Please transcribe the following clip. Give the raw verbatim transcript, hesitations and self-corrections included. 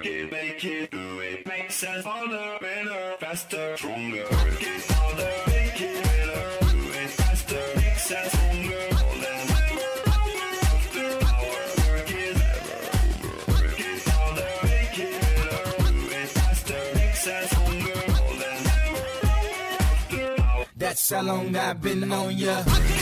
Work it, make it, do it. Makes us harder, better, faster, stronger. Work it harder, make it better, do it faster. Makes us stronger, more than ever. After hour, work it ever. Work it harder, make it better, do it faster. Makes us stronger, more than ever. After hour. That's how long I've been on ya.